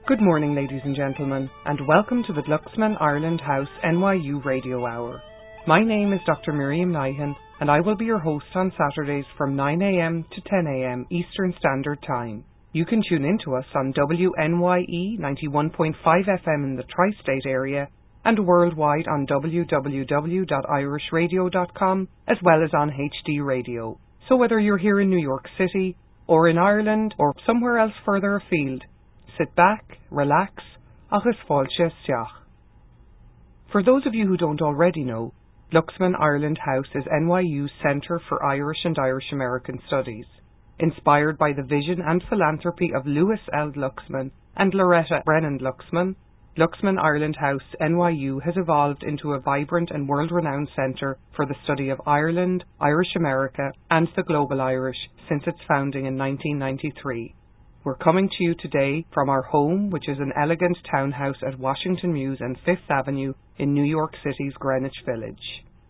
Good morning, ladies and gentlemen, and welcome to the Glucksman Ireland House NYU Radio Hour. My name is Dr. Miriam Nyhan, and I will be your host on Saturdays from 9 a.m. to 10 a.m. Eastern Standard Time. You can tune in to us on WNYE 91.5 FM in the tri-state area and worldwide on www.irishradio.com as well as on HD Radio. So whether you're here in New York City or in Ireland or somewhere else further afield, sit back, relax, agus fáilte isteach. For those of you who don't already know, Glucksman Ireland House is NYU's Centre for Irish and Irish American Studies. Inspired by the vision and philanthropy of Louis L. Glucksman and Loretta Brennan Glucksman, Glucksman Ireland House NYU has evolved into a vibrant and world-renowned centre for the study of Ireland, Irish America and the global Irish since its founding in 1993. We're coming to you today from our home, which is an elegant townhouse at Washington Mews and Fifth Avenue in New York City's Greenwich Village.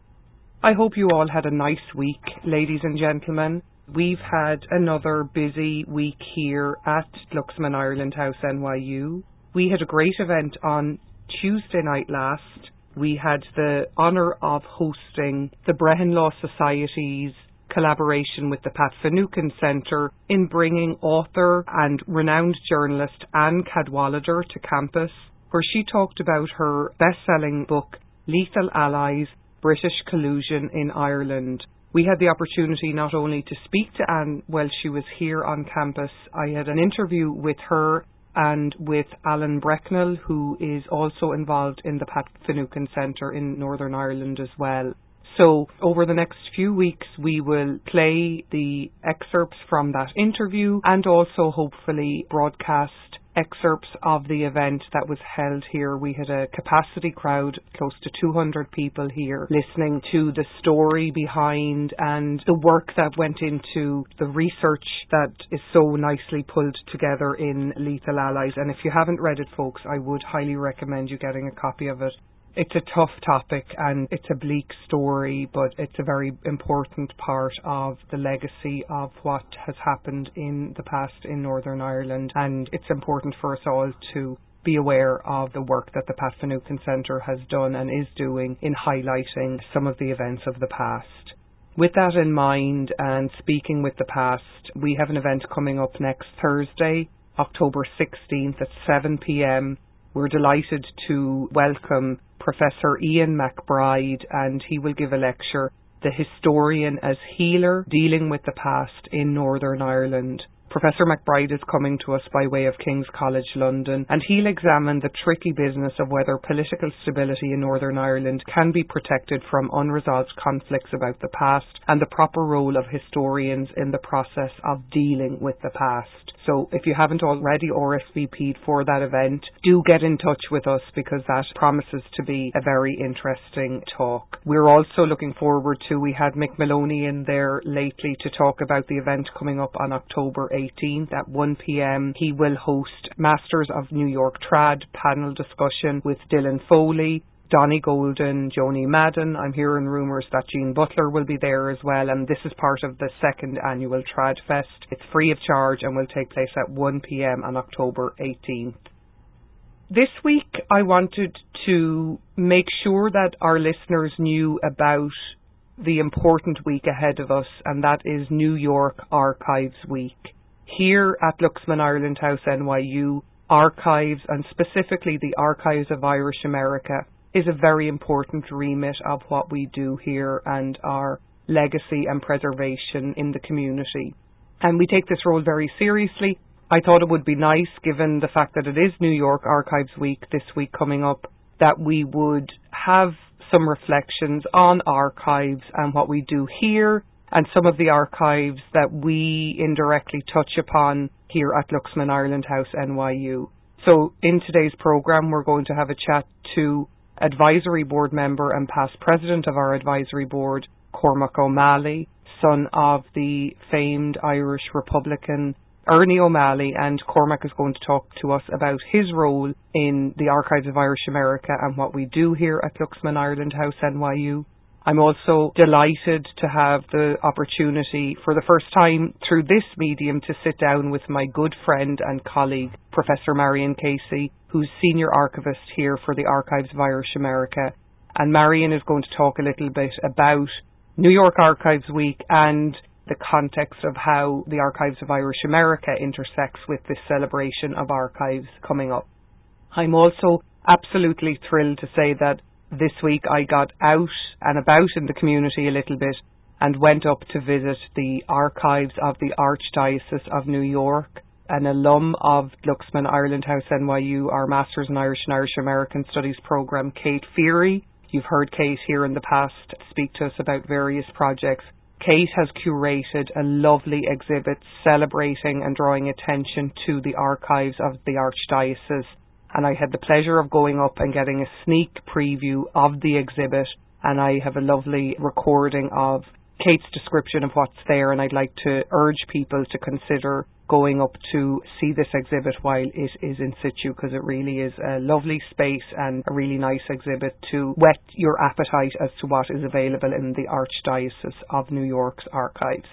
I hope you all had a nice week, ladies and gentlemen. We've had another busy week here at Glucksman Ireland House NYU. We had a great event on Tuesday night last. We had the honour of hosting the Brehon Law Society's collaboration with the Pat Finucane Centre in bringing author and renowned journalist Anne Cadwallader to campus, where she talked about her best-selling book, Lethal Allies, British Collusion in Ireland. We had the opportunity not only to speak to Anne while she was here on campus, I had an interview with her and with Alan Brecknell, who is also involved in the Pat Finucane Centre in Northern Ireland as well. So over the next few weeks, we will play the excerpts from that interview and also hopefully broadcast excerpts of the event that was held here. We had a capacity crowd, close to 200 people here, listening to the story behind and the work that went into the research that is so nicely pulled together in Lethal Allies. And if you haven't read it, folks, I would highly recommend you getting a copy of it. It's a tough topic and it's a bleak story, but it's a very important part of the legacy of what has happened in the past in Northern Ireland, and it's important for us all to be aware of the work that the Pat Finucane Centre has done and is doing in highlighting some of the events of the past. With that in mind, and speaking with the past, we have an event coming up next Thursday, October 16th at 7 p.m. We're delighted to welcome Professor Ian McBride, and he will give a lecture, The Historian as Healer, Dealing with the Past in Northern Ireland. Professor McBride is coming to us by way of King's College London, and he'll examine the tricky business of whether political stability in Northern Ireland can be protected from unresolved conflicts about the past and the proper role of historians in the process of dealing with the past. So if you haven't already RSVP'd for that event, do get in touch with us because that promises to be a very interesting talk. We're also looking forward to, we had Mick Maloney in there lately to talk about the event coming up on October 18th at 1 p.m. He will host Masters of New York Trad panel discussion with Dylan Foley, Donnie Golden, Joni Madden. I'm hearing rumours that Jean Butler will be there as well, and this is part of the second annual Trad Fest. It's free of charge and will take place at 1 p.m. on October 18th. This week I wanted to make sure that our listeners knew about the important week ahead of us, and that is New York Archives Week. Here at Glucksman Ireland House NYU, archives, and specifically the Archives of Irish America, is a very important remit of what we do here and our legacy and preservation in the community. And we take this role very seriously. I thought it would be nice, given the fact that it is New York Archives Week this week coming up, that we would have some reflections on archives and what we do here and some of the archives that we indirectly touch upon here at Glucksman Ireland House NYU. So in today's programme, we're going to have a chat to Advisory Board member and past president of our Advisory Board, Cormac O'Malley, son of the famed Irish Republican Ernie O'Malley, and Cormac is going to talk to us about his role in the Archives of Irish America and what we do here at Glucksman Ireland House NYU. I'm also delighted to have the opportunity for the first time through this medium to sit down with my good friend and colleague, Professor Marion Casey, who's Senior Archivist here for the Archives of Irish America. And Marion is going to talk a little bit about New York Archives Week and the context of how the Archives of Irish America intersects with this celebration of archives coming up. I'm also absolutely thrilled to say that this week I got out and about in the community a little bit and went up to visit the archives of the Archdiocese of New York. An alum of Luxman Ireland House NYU, our Masters in Irish and Irish American Studies programme, Kate Feary. You've heard Kate here in the past speak to us about various projects. Kate has curated a lovely exhibit celebrating and drawing attention to the archives of the Archdiocese. And I had the pleasure of going up and getting a sneak preview of the exhibit, and I have a lovely recording of Kate's description of what's there, and I'd like to urge people to consider going up to see this exhibit while it is in situ, because it really is a lovely space and a really nice exhibit to whet your appetite as to what is available in the Archdiocese of New York's archives.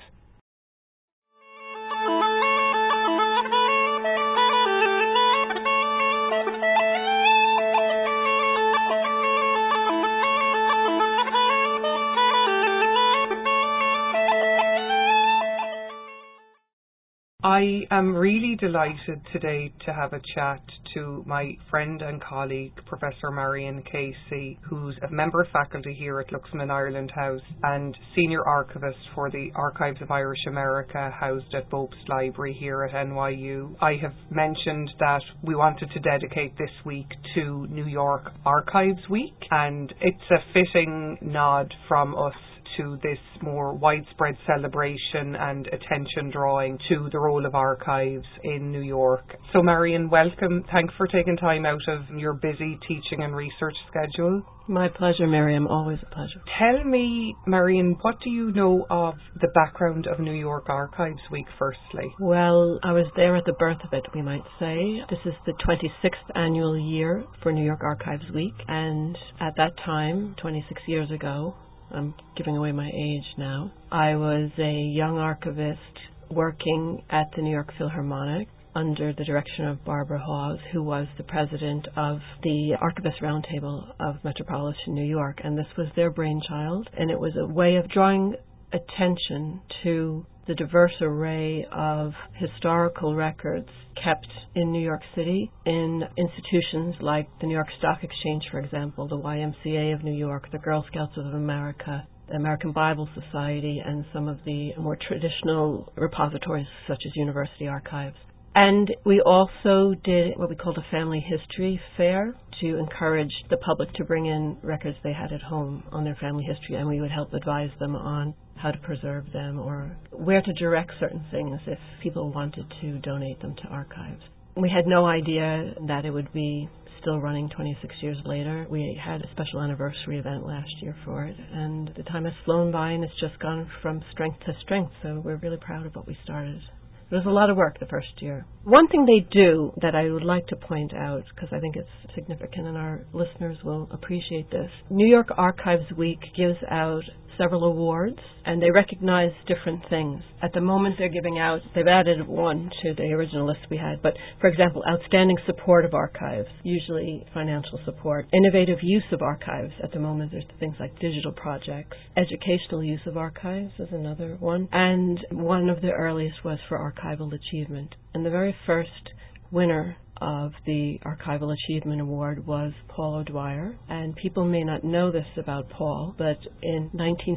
I am really delighted today to have a chat to my friend and colleague, Professor Marion Casey, who's a member of faculty here at Luxman Ireland House and Senior Archivist for the Archives of Irish America, housed at Bopst Library here at NYU. I have mentioned that we wanted to dedicate this week to New York Archives Week, and it's a fitting nod from us to this more widespread celebration and attention drawing to the role of archives in New York. So Marion, welcome. Thanks for taking time out of your busy teaching and research schedule. My pleasure, Miriam. Always a pleasure. Tell me, Marion, what do you know of the background of New York Archives Week, firstly? Well, I was there at the birth of it, we might say. This is the 26th annual year for New York Archives Week, and at that time, 26 years ago, I'm giving away my age now, I was a young archivist working at the New York Philharmonic under the direction of Barbara Hawes, who was the president of the Archivist Roundtable of Metropolitan New York. And this was their brainchild, and it was a way of drawing attention to the diverse array of historical records kept in New York City in institutions like the New York Stock Exchange, for example, the YMCA of New York, the Girl Scouts of America, the American Bible Society, and some of the more traditional repositories such as university archives. And we also did what we called a family history fair to encourage the public to bring in records they had at home on their family history, and we would help advise them on how to preserve them or where to direct certain things if people wanted to donate them to archives. We had no idea that it would be still running 26 years later. We had a special anniversary event last year for it, and the time has flown by and it's just gone from strength to strength, so we're really proud of what we started. It was a lot of work the first year. One thing they do that I would like to point out, because I think it's significant and our listeners will appreciate this, New York Archives Week gives out several awards, and they recognize different things. At the moment they're giving out, they've added one to the original list we had, but for example, outstanding support of archives, usually financial support, innovative use of archives. At the moment there's things like digital projects, educational use of archives is another one, and one of the earliest was for archival achievement. And the very first winner of the Archival Achievement Award was Paul O'Dwyer. And people may not know this about Paul, but in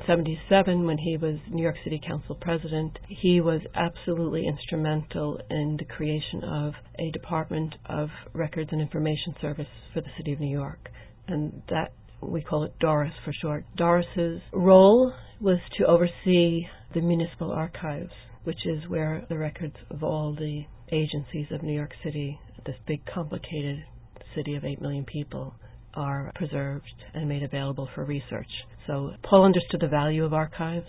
1977, when he was New York City Council President, he was absolutely instrumental in the creation of a Department of Records and Information Service for the City of New York. And that, we call it DORIS for short. DORIS's role was to oversee the municipal archives, which is where the records of all the agencies of New York City, this big complicated city of 8 million people, are preserved and made available for research. So Paul understood the value of archives.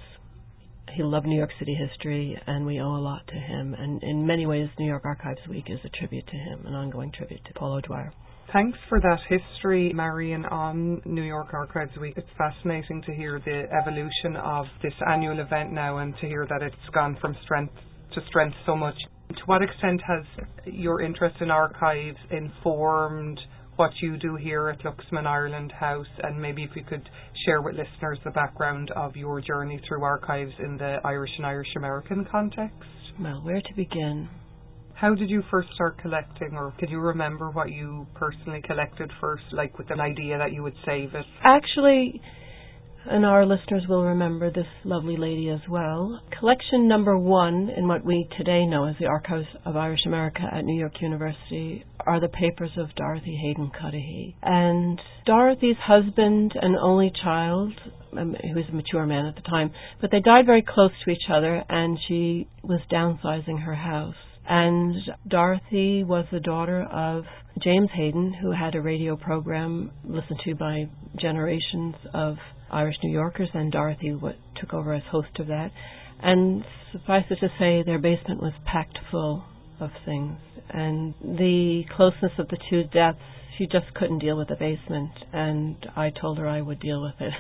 He loved New York City history, and we owe a lot to him. And in many ways, New York Archives Week is a tribute to him, an ongoing tribute to Paul O'Dwyer. Thanks for that history, Marion, on New York Archives Week. It's fascinating to hear the evolution of this annual event now and to hear that it's gone from strength to strength so much. To what extent has your interest in archives informed what you do here at Luxman Ireland House? And maybe if you could share with listeners the background of your journey through archives in the Irish and Irish American context. Well, where to begin? How did you first start collecting, or can you remember what you personally collected first, like with an idea that you would save it? Actually, and our listeners will remember this lovely lady as well. Collection number one in what we today know as the Archives of Irish America at New York University are the papers of Dorothy Hayden Cudahy. And Dorothy's husband and only child, who was a mature man at the time, but they died very close to each other, and she was downsizing her house. And Dorothy was the daughter of James Hayden, who had a radio program listened to by generations of Irish New Yorkers, and Dorothy took over as host of that. And suffice it to say, their basement was packed full of things. And the closeness of the two deaths, she just couldn't deal with the basement, and I told her I would deal with it.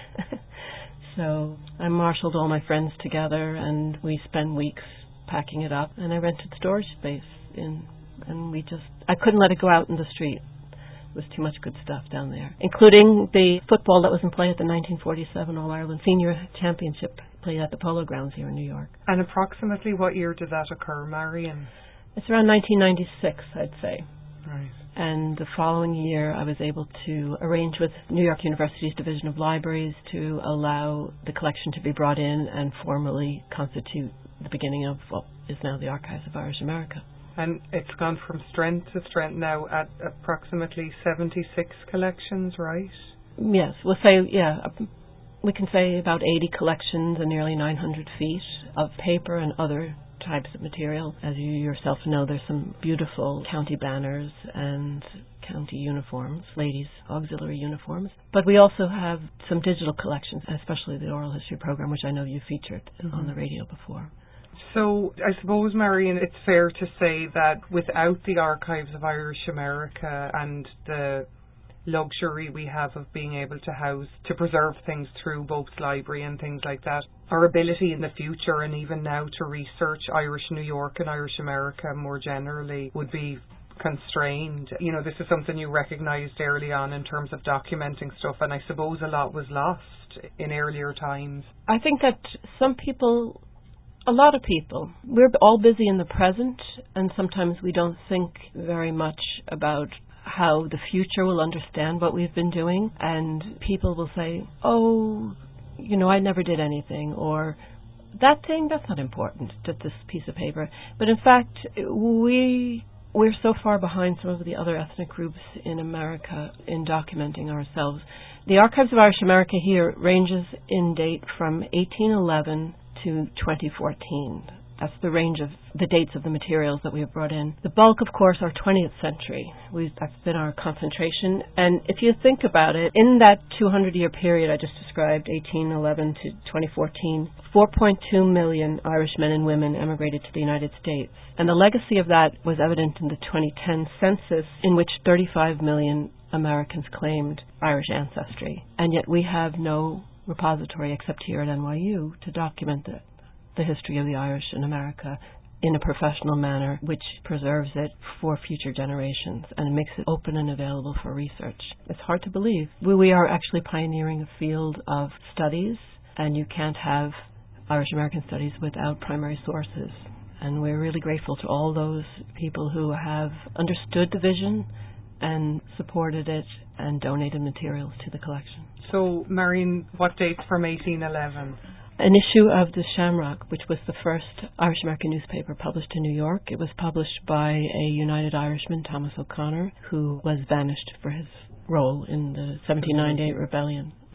So I marshaled all my friends together, and we spent weeks packing it up, and I rented storage space and I couldn't let it go out in the street. It was too much good stuff down there, including the football that was in play at the 1947 All-Ireland Senior Championship played at the Polo Grounds here in New York. And approximately what year did that occur, Marion? It's around 1996, I'd say. Right. And the following year, I was able to arrange with New York University's Division of Libraries to allow the collection to be brought in and formally constitute the beginning of what is now the Archives of Irish America. And it's gone from strength to strength now at approximately 76 collections, right? Yes, we can say about 80 collections and nearly 900 feet of paper and other types of material. As you yourself know, there's some beautiful county banners and county uniforms, ladies' auxiliary uniforms. But we also have some digital collections, especially the oral history program, which I know you featured on the radio before. So I suppose, Marion, it's fair to say that without the Archives of Irish America and the luxury we have of being able to preserve things through Boakes Library and things like that, our ability in the future and even now to research Irish New York and Irish America more generally would be constrained. You know, this is something you recognised early on in terms of documenting stuff, and I suppose a lot was lost in earlier times. I think that a lot of people, we're all busy in the present, and sometimes we don't think very much about how the future will understand what we've been doing. And people will say, oh, I never did anything, or that thing, that's not important, just this piece of paper. But in fact, we're so far behind some of the other ethnic groups in America in documenting ourselves. The Archives of Irish America here ranges in date from 1811 to 2014. That's the range of the dates of the materials that we have brought in. The bulk, of course, are 20th century. That's been our concentration. And if you think about it, in that 200-year period I just described, 1811 to 2014, 4.2 million Irish men and women emigrated to the United States. And the legacy of that was evident in the 2010 census, in which 35 million Americans claimed Irish ancestry. And yet we have no repository except here at NYU to document the history of the Irish in America in a professional manner, which preserves it for future generations and makes it open and available for research. It's hard to believe. We are actually pioneering a field of studies, and you can't have Irish American studies without primary sources. And we're really grateful to all those people who have understood the vision and supported it and donated materials to the collection. So, Marion, what dates from 1811? An issue of the Shamrock, which was the first Irish American newspaper published in New York. It was published by a United Irishman, Thomas O'Connor, who was banished for his role in the 1798 rebellion.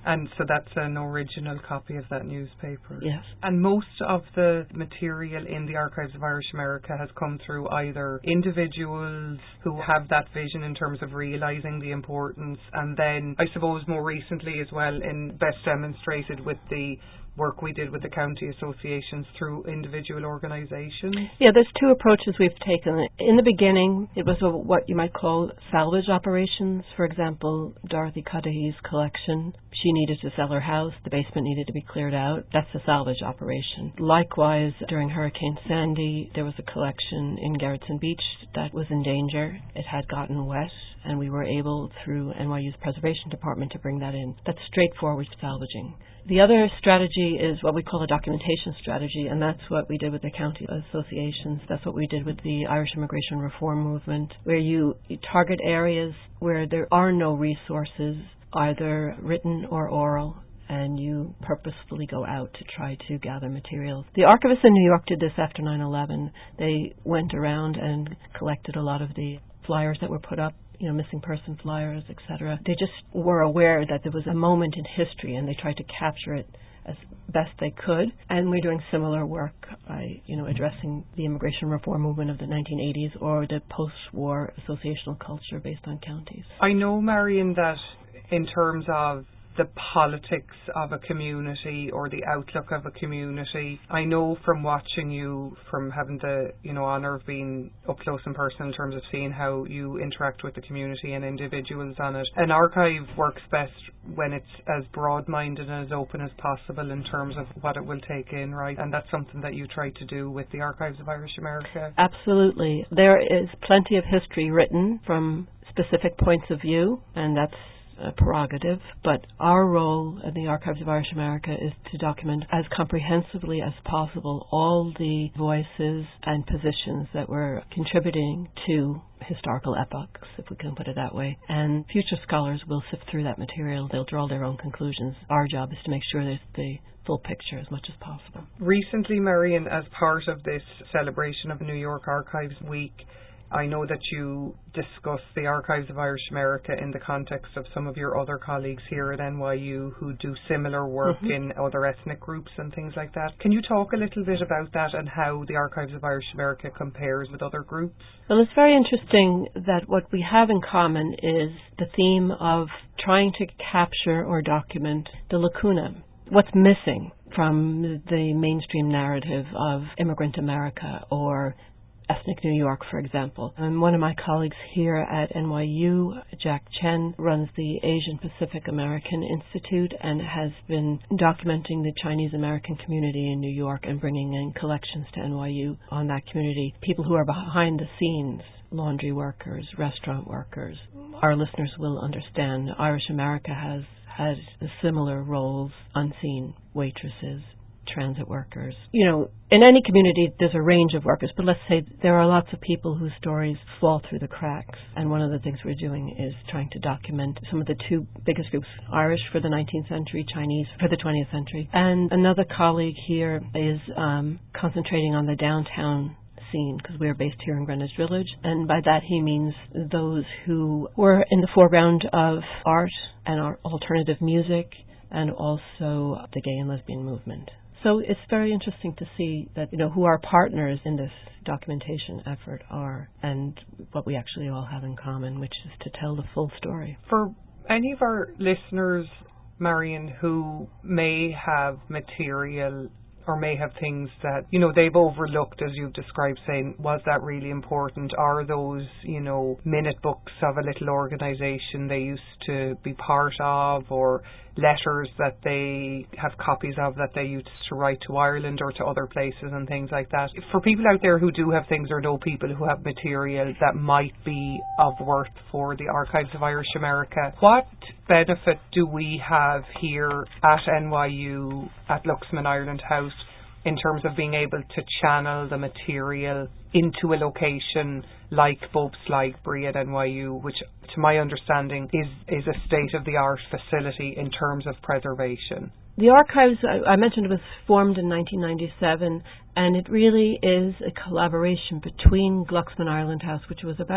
And so that's an original copy of that newspaper. Yes. And most of the material in the Archives of Irish America has come through either individuals who have that vision in terms of realising the importance, and then I suppose more recently as well, in best demonstrated with the work we did with the county associations through individual organisations. Yeah, there's two approaches we've taken. In the beginning, it was what you might call salvage operations. For example, Dorothy Cudahy's collection. She needed to sell her house. The basement needed to be cleared out. That's a salvage operation. Likewise, during Hurricane Sandy, there was a collection in Gerritsen Beach that was in danger. It had gotten wet, and we were able, through NYU's Preservation Department, to bring that in. That's straightforward salvaging. The other strategy is what we call a documentation strategy, and that's what we did with the county associations. That's what we did with the Irish Immigration Reform Movement, where you target areas where there are no resources, either written or oral, and you purposefully go out to try to gather materials. The archivists in New York did this after 9/11. They went around and collected a lot of the flyers that were put up, missing person flyers, etc. They just were aware that there was a moment in history, and they tried to capture it as best they could. And we're doing similar work by, addressing the immigration reform movement of the 1980s or the post-war associational culture based on counties. I know, Marion, that in terms of the politics of a community or the outlook of a community, I know from watching you, from having the honour of being up close and personal in terms of seeing how you interact with the community and individuals on it, an archive works best when it's as broad-minded and as open as possible in terms of what it will take in, right? And that's something that you try to do with the Archives of Irish America. Absolutely. There is plenty of history written from specific points of view, and that's a prerogative, but our role in the Archives of Irish America is to document as comprehensively as possible all the voices and positions that were contributing to historical epochs, if we can put it that way. And future scholars will sift through that material. They'll draw their own conclusions. Our job is to make sure there's the full picture as much as possible. Recently, Marion, as part of this celebration of New York Archives Week, I know that you discuss the Archives of Irish America in the context of some of your other colleagues here at NYU who do similar work in other ethnic groups and things like that. Can you talk a little bit about that and how the Archives of Irish America compares with other groups? Well, it's very interesting that what we have in common is the theme of trying to capture or document the lacuna. What's missing from the mainstream narrative of immigrant America or ethnic New York, for example. And one of my colleagues here at NYU, Jack Chen, runs the Asian Pacific American Institute and has been documenting the Chinese American community in New York and bringing in collections to NYU on that community. People who are behind the scenes, laundry workers, restaurant workers. Our listeners will understand Irish America has had similar roles, unseen waitresses, transit workers. In any community there's a range of workers, but let's say there are lots of people whose stories fall through the cracks. And one of the things we're doing is trying to document some of the two biggest groups, Irish for the 19th century, Chinese for the 20th century. And another colleague here is concentrating on the downtown scene, because we are based here in Greenwich Village, and by that he means those who were in the foreground of art and alternative music and also the gay and lesbian movement. So it's very interesting to see that, who our partners in this documentation effort are and what we actually all have in common, which is to tell the full story. For any of our listeners, Marion, who may have material or may have things that, they've overlooked, as you've described, saying, was that really important? Are those, minute books of a little organisation they used to be part of, or letters that they have copies of that they used to write to Ireland or to other places and things like that? For people out there who do have things or know people who have material that might be of worth for the Archives of Irish America, what benefit do we have here at NYU, at Luxman Ireland House, in terms of being able to channel the material into a location like Bob's Library at NYU, which to my understanding is a state-of-the-art facility in terms of preservation? The archives, I mentioned, it was formed in 1997, and it really is a collaboration between Luxman Ireland House, which was about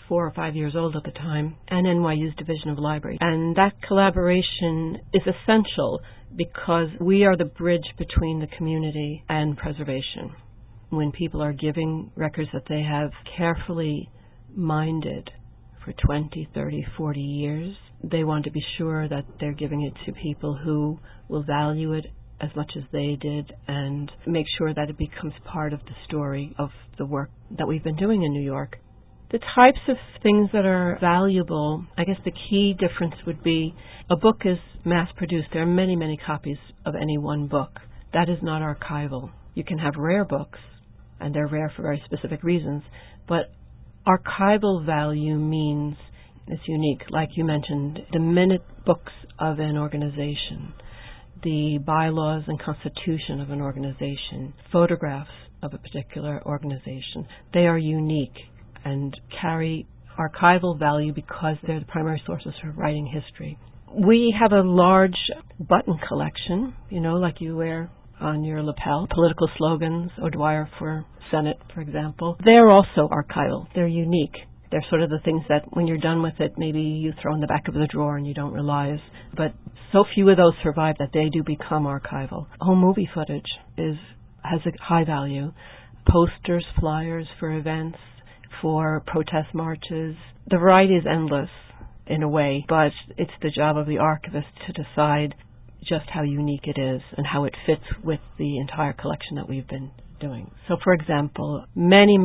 4 or 5 years old at the time, and NYU's Division of Library. And that collaboration is essential because we are the bridge between the community and preservation. When people are giving records that they have carefully minded for 20, 30, 40 years, they want to be sure that they're giving it to people who will value it as much as they did and make sure that it becomes part of the story of the work that we've been doing in New York. The types of things that are valuable, I guess the key difference would be a book is mass-produced. There are many, many copies of any one book. That is not archival. You can have rare books, and they're rare for very specific reasons, but archival value means it's unique. Like you mentioned, the minute books of an organization, the bylaws and constitution of an organization, photographs of a particular organization, they are unique and carry archival value because they're the primary sources for writing history. We have a large button collection, like you wear on your lapel, political slogans, O'Dwyer for Senate, for example. They're also archival. They're unique. They're sort of the things that when you're done with it, maybe you throw in the back of the drawer and you don't realize. But so few of those survive that they do become archival. Home movie footage has a high value. Posters, flyers for events, for protest marches. The variety is endless in a way, but it's the job of the archivist to decide just how unique it is and how it fits with the entire collection that we've been doing. So, for example, many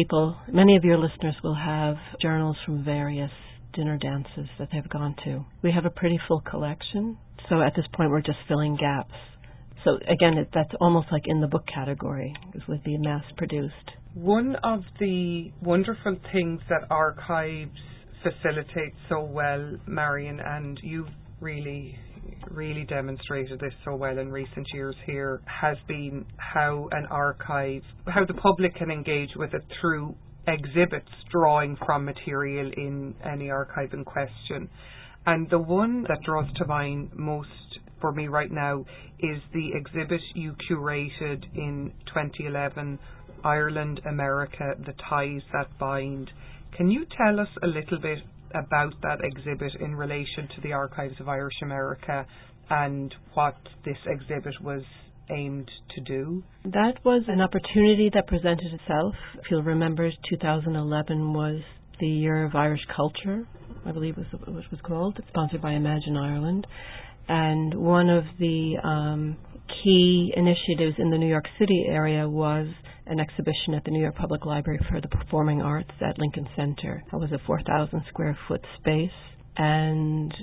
of your listeners will have journals from various dinner dances that they've gone to. We have a pretty full collection, so at this point we're just filling gaps. So again, that's almost like in the book category, because it would be mass-produced. One of the wonderful things that archives facilitate so well, Marion, and you've really demonstrated this so well in recent years here, has been how the public can engage with it through exhibits drawing from material in any archive in question. And the one that draws to mind most for me right now is the exhibit you curated in 2011, Ireland, America, The Ties That Bind. Can you tell us a little bit about that exhibit in relation to the Archives of Irish America and what this exhibit was aimed to do? That was an opportunity that presented itself. If you'll remember, 2011 was the Year of Irish Culture, I believe was what it was called, sponsored by Imagine Ireland. And one of the key initiatives in the New York City area was an exhibition at the New York Public Library for the Performing Arts at Lincoln Center. That was a 4,000 square foot space. And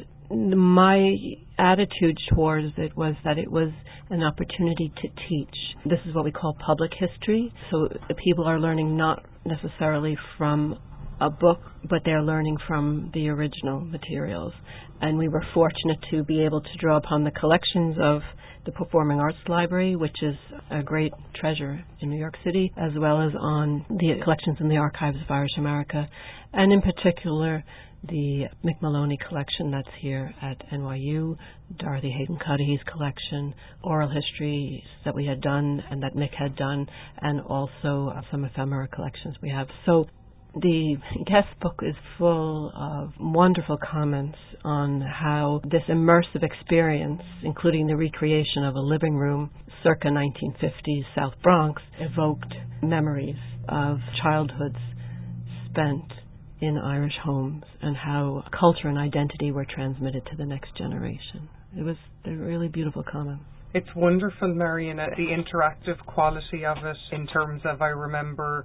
my attitude towards it was that it was an opportunity to teach. This is what we call public history. So the people are learning not necessarily from a book, but they're learning from the original materials. And we were fortunate to be able to draw upon the collections of the Performing Arts Library, which is a great treasure in New York City, as well as on the collections in the Archives of Irish America, and in particular the Mick Maloney collection that's here at NYU, Dorothy Hayden Cuddy's collection, oral histories that we had done and that Mick had done, and also some ephemera collections we have. So the guest book is full of wonderful comments on how this immersive experience, including the recreation of a living room circa 1950s South Bronx, evoked memories of childhoods spent in Irish homes and how culture and identity were transmitted to the next generation. It was a really beautiful comment. It's wonderful, Marion, the interactive quality of it in terms of, I remember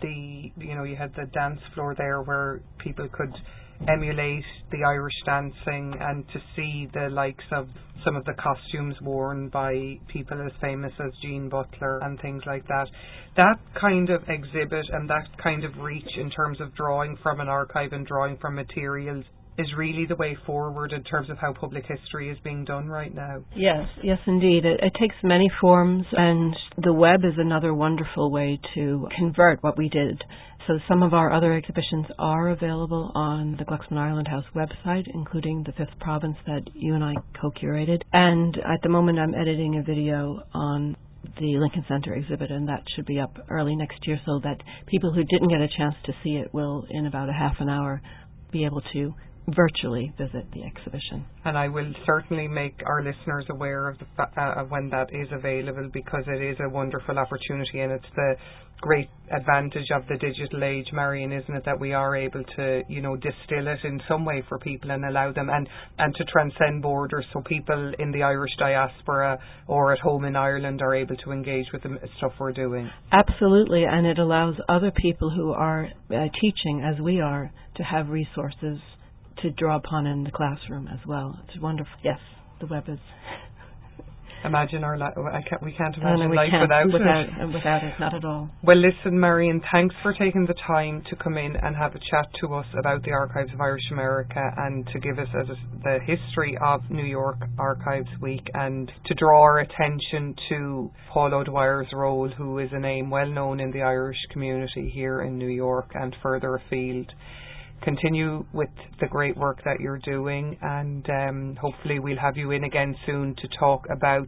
you had the dance floor there where people could emulate the Irish dancing, and to see the likes of some of the costumes worn by people as famous as Jean Butler and things like that. That kind of exhibit and that kind of reach in terms of drawing from an archive and drawing from materials is really the way forward in terms of how public history is being done right now. Yes, indeed. It takes many forms, and the web is another wonderful way to convert what we did. So some of our other exhibitions are available on the Glucksman Ireland House website, including the Fifth Province that you and I co-curated. And at the moment I'm editing a video on the Lincoln Center exhibit, and that should be up early next year so that people who didn't get a chance to see it will, in about a half an hour, be able to virtually visit the exhibition. And I will certainly make our listeners aware of when that is available, because it is a wonderful opportunity, and it's the great advantage of the digital age, Marion, isn't it, that we are able to, distill it in some way for people and allow them and to transcend borders, so people in the Irish diaspora or at home in Ireland are able to engage with the stuff we're doing. Absolutely, and it allows other people who are teaching, as we are, to have resources to draw upon in the classroom as well. It's wonderful. Yes, the web is. Imagine we can't imagine life without it. Without it, not at all. Well, listen, Marion, thanks for taking the time to come in and have a chat to us about the Archives of Irish America and to give us the history of New York Archives Week, and to draw our attention to Paul O'Dwyer's role, who is a name well known in the Irish community here in New York and further afield. Continue with the great work that you're doing, and hopefully we'll have you in again soon to talk about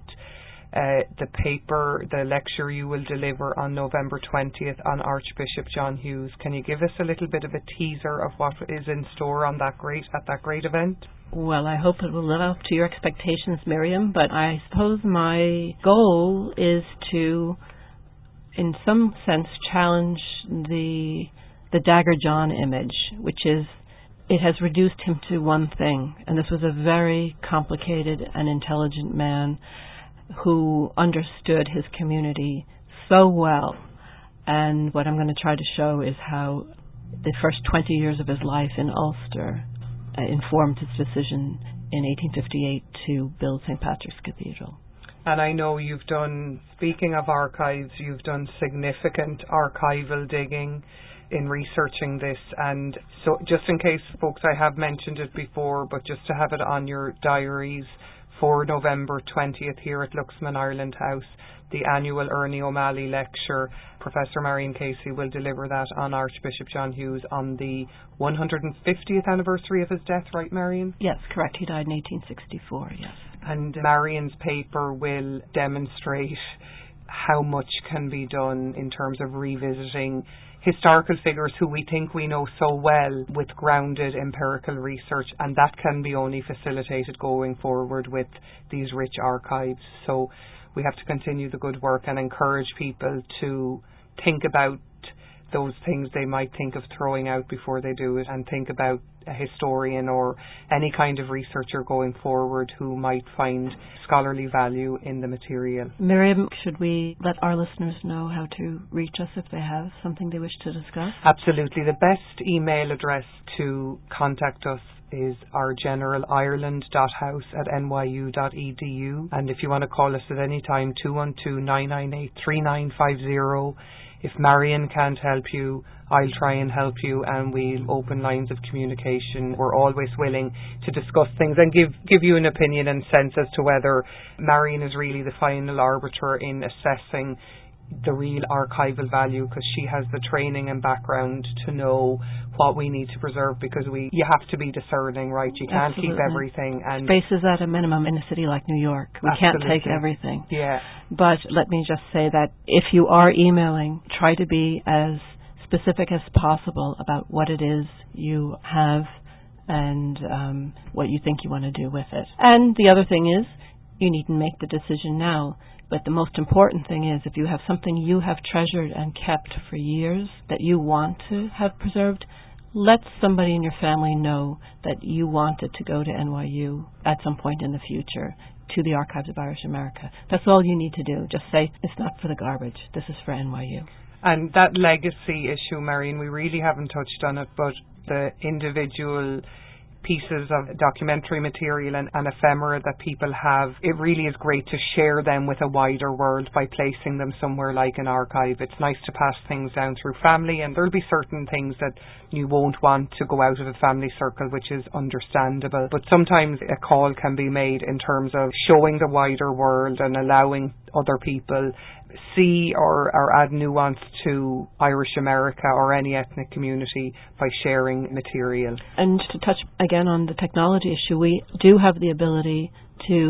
the lecture you will deliver on November 20th on Archbishop John Hughes. Can you give us a little bit of a teaser of what is in store on that great event? Well, I hope it will live up to your expectations, Miriam, but I suppose my goal is to, in some sense, challenge the Dagger John image, which is, it has reduced him to one thing. And this was a very complicated and intelligent man who understood his community so well. And what I'm going to try to show is how the first 20 years of his life in Ulster informed his decision in 1858 to build St. Patrick's Cathedral. And I know speaking of archives, you've done significant archival digging in researching this, and so just in case, folks, I have mentioned it before, but just to have it on your diaries, for November 20th here at Luxman Ireland House, the annual Ernie O'Malley lecture. Professor Marion Casey will deliver that on Archbishop John Hughes on the 150th anniversary of his death, right, Marion? Yes, correct. He died in 1864, yes. And Marion's paper will demonstrate how much can be done in terms of revisiting historical figures who we think we know so well with grounded empirical research, and that can be only facilitated going forward with these rich archives. So we have to continue the good work and encourage people to think about those things they might think of throwing out before they do it, and think about a historian or any kind of researcher going forward who might find scholarly value in the material. Miriam, should we let our listeners know how to reach us if they have something they wish to discuss? Absolutely. The best email address to contact us is our general ireland.house@nyu.edu, and if you want to call us at any time, 212-998-3950. If Marion can't help you, I'll try and help you, and we'll open lines of communication. We're always willing to discuss things and give you an opinion and sense as to whether Marion is really the final arbiter in assessing the real archival value, because she has the training and background to know what we need to preserve, because you have to be discerning, right? You can't Absolutely. keep everything. And space is at a minimum in a city like New York. We Absolutely. Can't take everything. Yeah. But let me just say that if you are emailing, try to be as specific as possible about what it is you have and what you think you want to do with it. And the other thing is, you needn't make the decision now. But the most important thing is, if you have something you have treasured and kept for years that you want to have preserved, let somebody in your family know that you want it to go to NYU at some point in the future, to the Archives of Irish America. That's all you need to do. Just say, it's not for the garbage. This is for NYU. And that legacy issue, Marion, we really haven't touched on it, but the individual pieces of documentary material and ephemera that people have, it really is great to share them with a wider world by placing them somewhere like an archive. It's nice to pass things down through family, and there'll be certain things that you won't want to go out of a family circle, which is understandable. But sometimes a call can be made in terms of showing the wider world and allowing other people see or add nuance to Irish America or any ethnic community by sharing material. And to touch again on the technology issue, we do have the ability to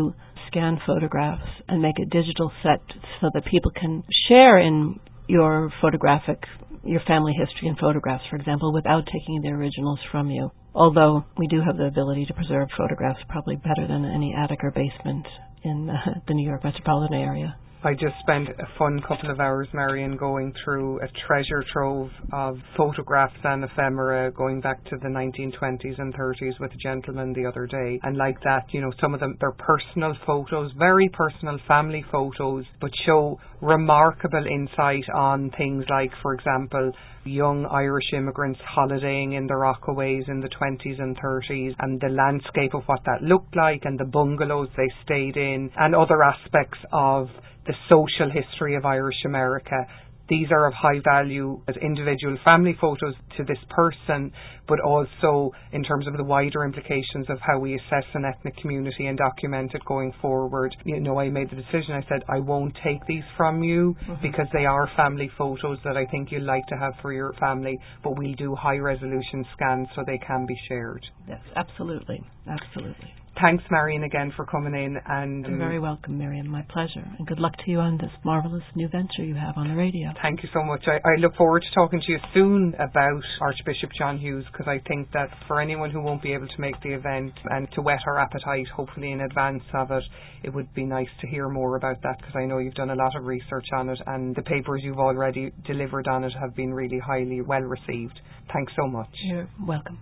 scan photographs and make a digital set so that people can share in your family history and photographs, for example, without taking the originals from you. Although we do have the ability to preserve photographs probably better than any attic or basement in the New York metropolitan area. I just spent a fun couple of hours, Marion, going through a treasure trove of photographs and ephemera going back to the 1920s and 30s with a gentleman the other day. And like that, some of them, they're personal photos, very personal family photos, but show remarkable insight on things like, for example, young Irish immigrants holidaying in the Rockaways in the 20s and 30s, and the landscape of what that looked like, and the bungalows they stayed in, and other aspects of the social history of Irish America. These are of high value as individual family photos to this person, but also in terms of the wider implications of how we assess an ethnic community and document it going forward. I made the decision. I said, I won't take these from you because they are family photos that I think you'd like to have for your family, but we'll do high resolution scans so they can be shared. Yes, absolutely. Absolutely. Thanks, Marion, again for coming in. And you're very welcome, Miriam. My pleasure. And good luck to you on this marvellous new venture you have on the radio. Thank you so much. I look forward to talking to you soon about Archbishop John Hughes, because I think that for anyone who won't be able to make the event and to whet our appetite, hopefully in advance of it, it would be nice to hear more about that, because I know you've done a lot of research on it and the papers you've already delivered on it have been really highly well received. Thanks so much. You're welcome.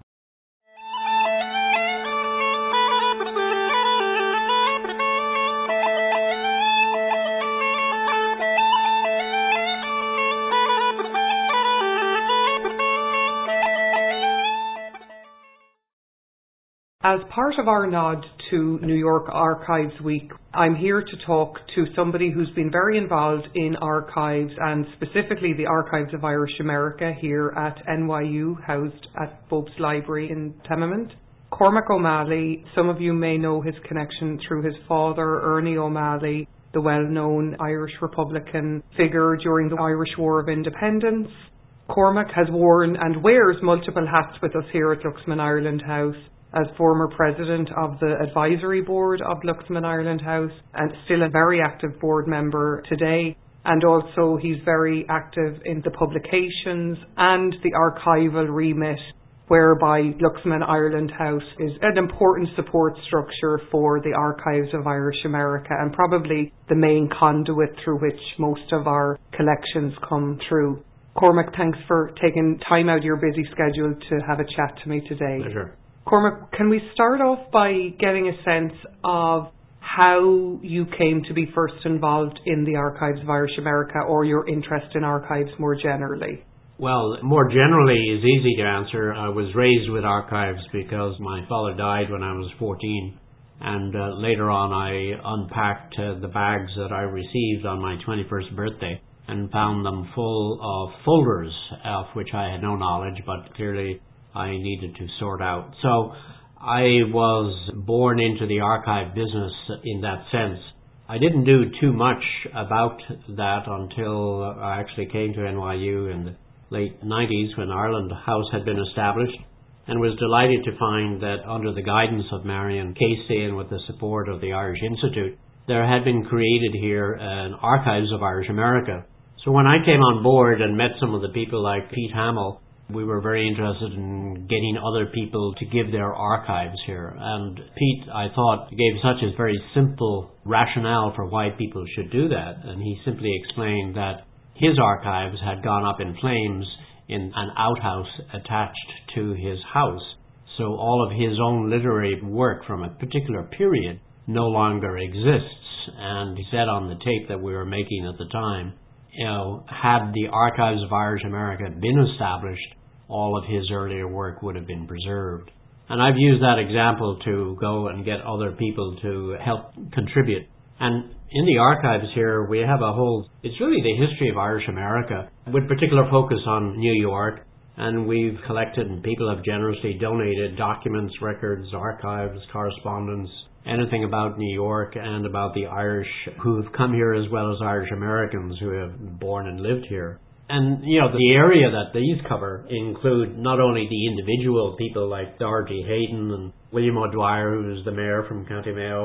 As part of our nod to New York Archives Week, I'm here to talk to somebody who's been very involved in archives, and specifically the Archives of Irish America here at NYU, housed at Bob's Library in Temament. Cormac O'Malley, some of you may know his connection through his father, Ernie O'Malley, the well-known Irish Republican figure during the Irish War of Independence. Cormac has worn and wears multiple hats with us here at Luxman Ireland House, as former president of the advisory board of Luxman Ireland House, and still a very active board member today. And also he's very active in the publications and the archival remit, whereby Luxman Ireland House is an important support structure for the Archives of Irish America, and probably the main conduit through which most of our collections come through. Cormac, thanks for taking time out of your busy schedule to have a chat to me today. Pleasure. Cormac, can we start off by getting a sense of how you came to be first involved in the Archives of Irish America, or your interest in archives more generally? Well, more generally is easy to answer. I was raised with archives because my father died when I was 14, and later on I unpacked the bags that I received on my 21st birthday and found them full of folders of which I had no knowledge, but clearly I needed to sort out. So I was born into the archive business in that sense. I didn't do too much about that until I actually came to NYU in the late 90s when Ireland House had been established, and was delighted to find that under the guidance of Marion Casey and with the support of the Irish Institute, there had been created here an Archives of Irish America. So when I came on board and met some of the people like Pete Hamill, we were very interested in getting other people to give their archives here. And Pete, I thought, gave such a very simple rationale for why people should do that. And he simply explained that his archives had gone up in flames in an outhouse attached to his house. So all of his own literary work from a particular period no longer exists. And he said on the tape that we were making at the time, had the Archives of Irish America been established, all of his earlier work would have been preserved. And I've used that example to go and get other people to help contribute. And in the archives here, we have it's really the history of Irish America, with particular focus on New York. And we've collected, and people have generously donated documents, records, archives, correspondence, anything about New York and about the Irish who have come here, as well as Irish Americans who have born and lived here. And, the area that these cover include not only the individual people like Dorothy Hayden and William O'Dwyer, who was the mayor from County Mayo,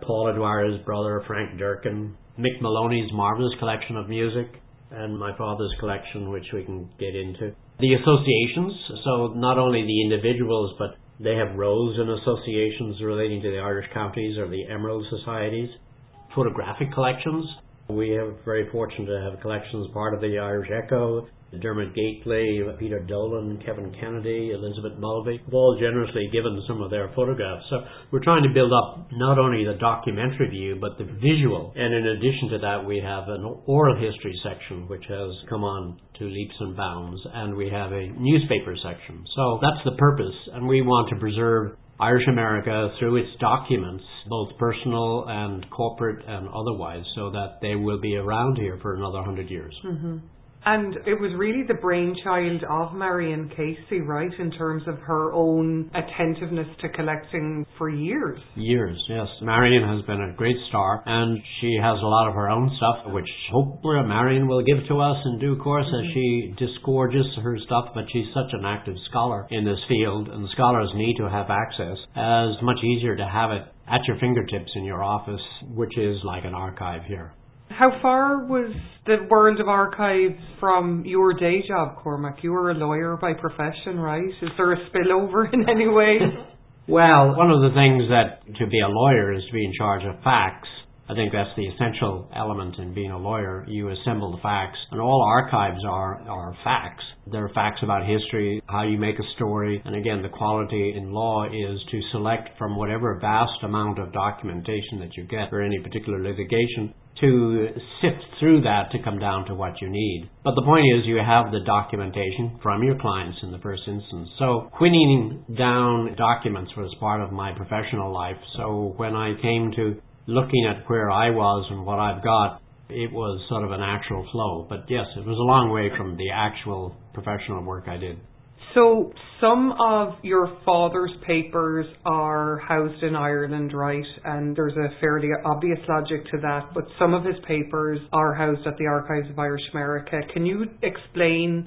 Paul O'Dwyer's brother, Frank Durkin, Mick Maloney's marvellous collection of music, and my father's collection, which we can get into. The associations, so not only the individuals, but they have roles in associations relating to the Irish counties or the Emerald Societies. Photographic collections. We are very fortunate to have collections part of the Irish Echo. Dermot Gately, Peter Dolan, Kevin Kennedy, Elizabeth Mulvey have all generously given some of their photographs. So we're trying to build up not only the documentary view, but the visual. And in addition to that, we have an oral history section, which has come on to leaps and bounds. And we have a newspaper section. So that's the purpose. And we want to preserve Irish America through its documents, both personal and corporate and otherwise, so that they will be around here for another 100 years. Mm-hmm. And it was really the brainchild of Marion Casey, right, in terms of her own attentiveness to collecting for years? Years, yes. Marion has been a great star, and she has a lot of her own stuff, which hopefully Marion will give to us in due course as she disgorges her stuff, but she's such an active scholar in this field, and scholars need to have access. It's much easier to have it at your fingertips in your office, which is like an archive here. How far was the world of archives from your day job, Cormac? You were a lawyer by profession, right? Is there a spillover in any way? Well, one of the things that to be a lawyer is to be in charge of facts. I think that's the essential element in being a lawyer. You assemble the facts, and all archives are facts. They're facts about history, how you make a story, and again, the quality in law is to select from whatever vast amount of documentation that you get for any particular litigation, to sift through that to come down to what you need. But the point is you have the documentation from your clients in the first instance. So winning down documents was part of my professional life. So when I came to looking at where I was and what I've got, it was sort of a natural flow. But yes, it was a long way from the actual professional work I did. So some of your father's papers are housed in Ireland, right? And there's a fairly obvious logic to that. But some of his papers are housed at the Archives of Irish America. Can you explain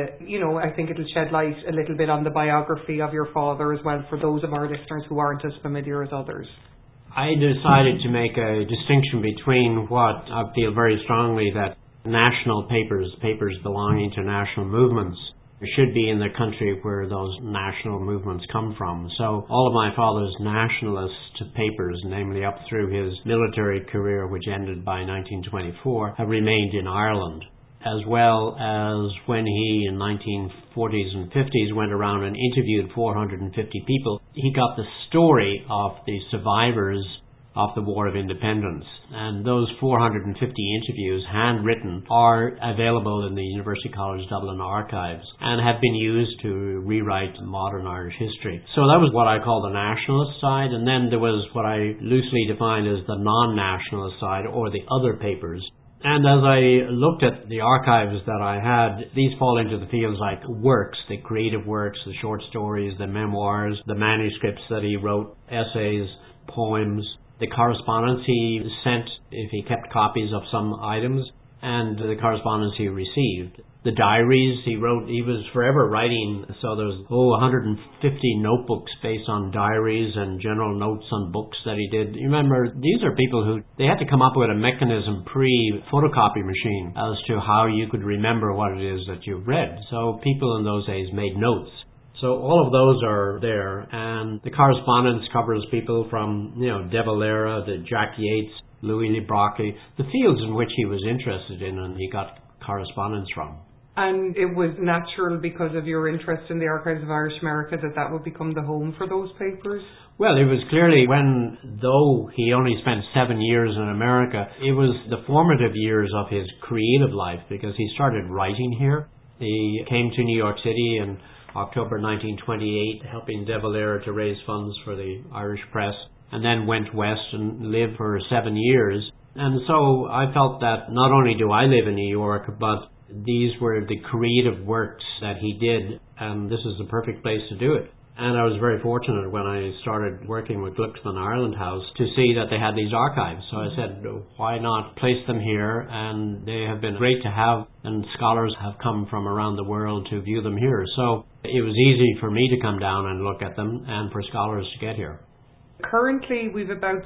I think it'll shed light a little bit on the biography of your father as well for those of our listeners who aren't as familiar as others? I decided to make a distinction between what I feel very strongly that national papers belonging to national movements, should be in the country where those national movements come from. So all of my father's nationalist papers, namely up through his military career, which ended by 1924, have remained in Ireland, as well as when he, in 1940s and 50s, went around and interviewed 450 people. He got the story of the survivors of the War of Independence. And those 450 interviews, handwritten, are available in the University College Dublin archives and have been used to rewrite modern Irish history. So that was what I call the nationalist side, and then there was what I loosely defined as the non-nationalist side, or the other papers. And as I looked at the archives that I had, these fall into the fields like works, the creative works, the short stories, the memoirs, the manuscripts that he wrote, essays, poems, the correspondence he sent if he kept copies of some items, and the correspondence he received. The diaries he wrote, he was forever writing, so there's 150 notebooks based on diaries and general notes on books that he did. You remember, these are people who, they had to come up with a mechanism pre-photocopy machine as to how you could remember what it is that you've read. So people in those days made notes. So all of those are there, and the correspondence covers people from, De Valera, to Jack Yates, Louis Le Brocq, the fields in which he was interested in and he got correspondence from. And it was natural because of your interest in the Archives of Irish America that would become the home for those papers? Well, it was clearly though he only spent 7 years in America, it was the formative years of his creative life because he started writing here. He came to New York City in October 1928, helping De Valera to raise funds for the Irish press, and then went west and lived for 7 years. And so I felt that not only do I live in New York, but these were the creative works that he did, and this is the perfect place to do it. And I was very fortunate when I started working with Glucksman Ireland House to see that they had these archives. So I said, why not place them here? And they have been great to have, and scholars have come from around the world to view them here. So it was easy for me to come down and look at them and for scholars to get here. Currently, we've about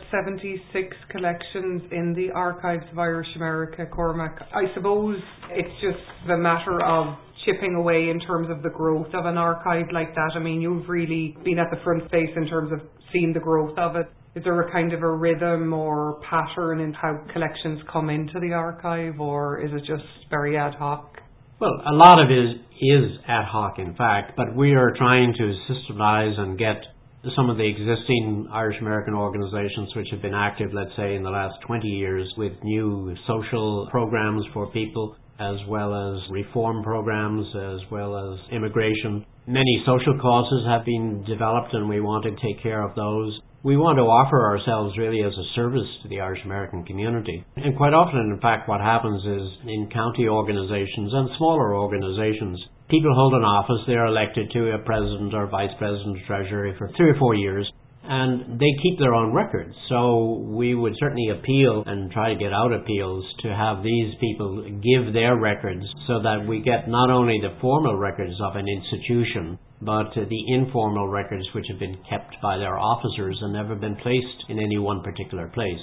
76 collections in the Archives of Irish America, Cormac. I suppose it's just a matter of chipping away in terms of the growth of an archive like that. I mean, you've really been at the front space in terms of seeing the growth of it. Is there a kind of a rhythm or pattern in how collections come into the archive, or is it just very ad hoc? Well, a lot of it is ad hoc, in fact, but we are trying to systemize and get some of the existing Irish American organizations which have been active, let's say, in the last 20 years with new social programs for people, as well as reform programs, as well as immigration. Many social causes have been developed and we want to take care of those. We want to offer ourselves really as a service to the Irish American community. And quite often, in fact, what happens is in county organizations and smaller organizations, people hold an office, they're elected to a president or vice president or treasurer for 3 or 4 years, and they keep their own records. So we would certainly appeal and try to get out appeals to have these people give their records so that we get not only the formal records of an institution, but the informal records which have been kept by their officers and never been placed in any one particular place.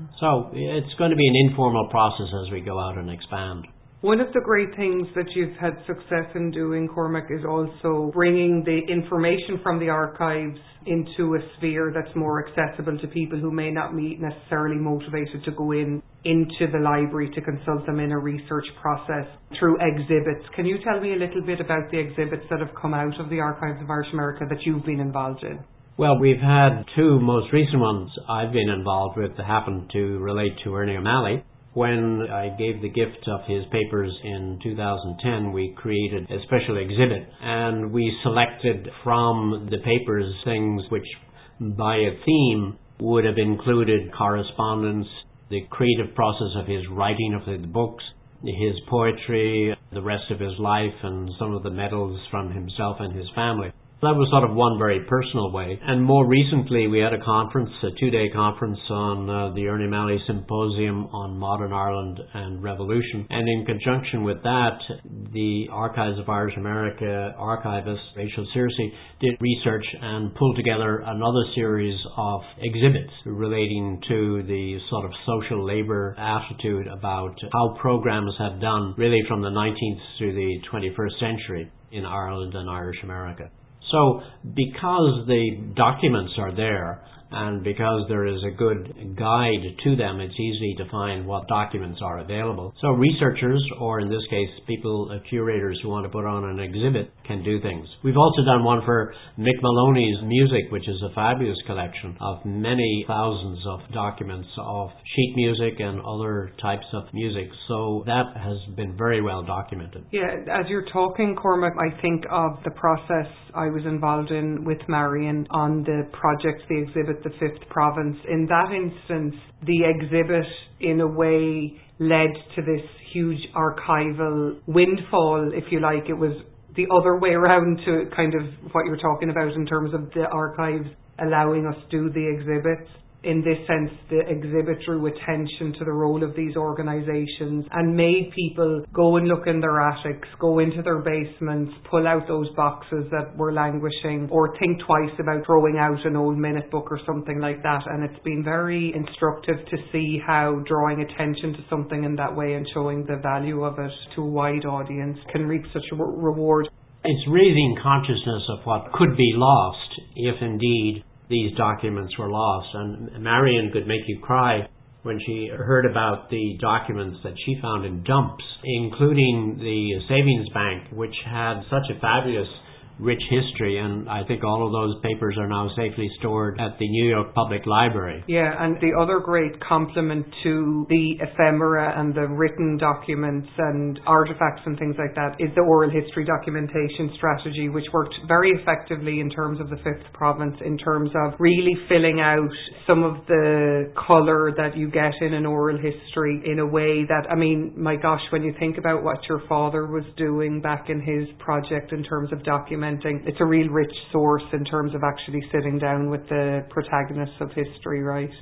So it's going to be an informal process as we go out and expand. One of the great things that you've had success in doing, Cormac, is also bringing the information from the archives into a sphere that's more accessible to people who may not be necessarily motivated to go into the library to consult them in a research process through exhibits. Can you tell me a little bit about the exhibits that have come out of the Archives of Irish America that you've been involved in? Well, we've had 2 most recent ones I've been involved with that happen to relate to Ernie O'Malley. When I gave the gift of his papers in 2010, we created a special exhibit, and we selected from the papers things which, by a theme, would have included correspondence, the creative process of his writing of the books, his poetry, the rest of his life, and some of the medals from himself and his family. That was sort of one very personal way. And more recently, we had a conference, a 2-day conference on the Ernie O'Malley Symposium on Modern Ireland and Revolution. And in conjunction with that, the Archives of Irish America archivist, Rachel Searcy, did research and pulled together another series of exhibits relating to the sort of social labor attitude about how programs have done really from the 19th to the 21st century in Ireland and Irish America. So because the documents are there and because there is a good guide to them, it's easy to find what documents are available. So researchers, or in this case people, curators who want to put on an exhibit, can do things. We've also done one for Mick Maloney's music, which is a fabulous collection of many thousands of documents of sheet music and other types of music. So that has been very well documented. Yeah, as you're talking, Cormac, I think of the process I was involved in with Marion on the project, the exhibit, the Fifth Province. In that instance, the exhibit in a way led to this huge archival windfall, if you like. It was the other way around to kind of what you're talking about in terms of the archives allowing us to do the exhibits. In this sense, the exhibit drew attention to the role of these organisations and made people go and look in their attics, go into their basements, pull out those boxes that were languishing, or think twice about throwing out an old minute book or something like that. And it's been very instructive to see how drawing attention to something in that way and showing the value of it to a wide audience can reap such a reward. It's raising consciousness of what could be lost if indeed these documents were lost. And Marion could make you cry when she heard about the documents that she found in dumps, including the savings bank, which had such a fabulous rich history, and I think all of those papers are now safely stored at the New York Public Library. Yeah, and the other great compliment to the ephemera and the written documents and artifacts and things like that is the oral history documentation strategy, which worked very effectively in terms of the Fifth Province, in terms of really filling out some of the colour that you get in an oral history in a way that, I mean, my gosh, when you think about what your father was doing back in his project in terms of documenting, it's a real rich source in terms of actually sitting down with the protagonists of history, right?